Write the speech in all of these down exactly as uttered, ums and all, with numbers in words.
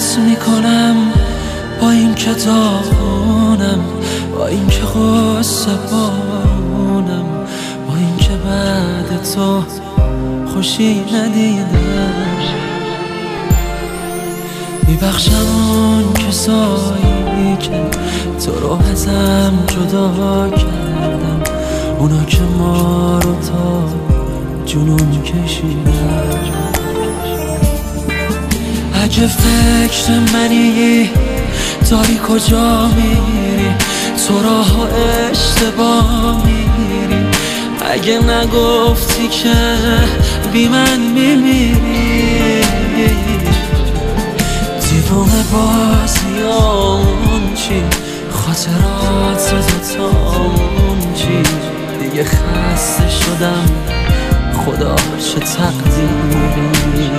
ولت میکنم با این که داغونم، با این که غصه بارونم، با این که بعد تو خوشی ندیدم. میبخشم اون کسایی که تو رو ازم جدا کردن، اونا که ما رو تا جنون کشیدن. اگه فکر منی داری کجا میری، تو راه و اشتباه میری. اگه نگفتی که بی من میمیری، دیوانه بازیامون چی، خاطرات دوتامون چی. دیگه خسته شدم خدا چه تقدیری.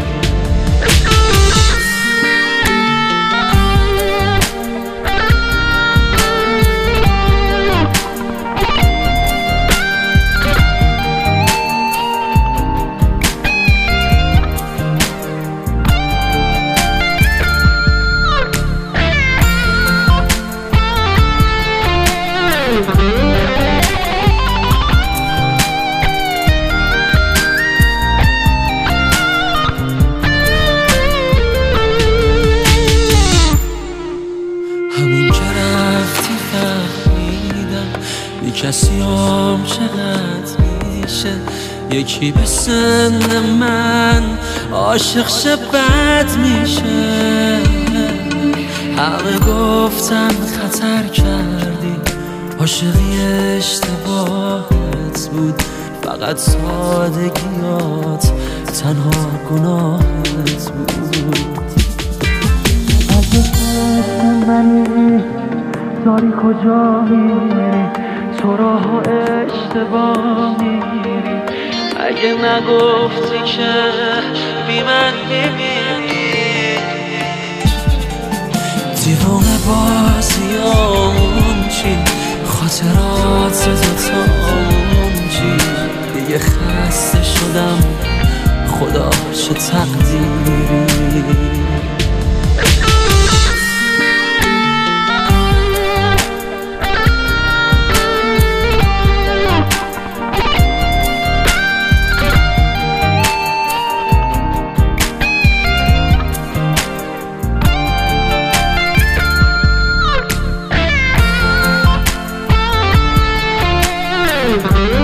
همین که رفتی فهمیدم بی کسی هم چقدر میشه. یکی به سن من عاشق شه بد میشه. همه گفتم خطر کردی، عاشقی اشتباهت بود، فقط سادگیات تنها گناهت بود. منی داری کجا میری، تو راه و اشتباه میری. اگه نگفتی که بی من میمیری، دیوانه بازیامون چی، خاطرات دوتامون چی. دیگه خسته شدم خدا چه تقدیری. Bye.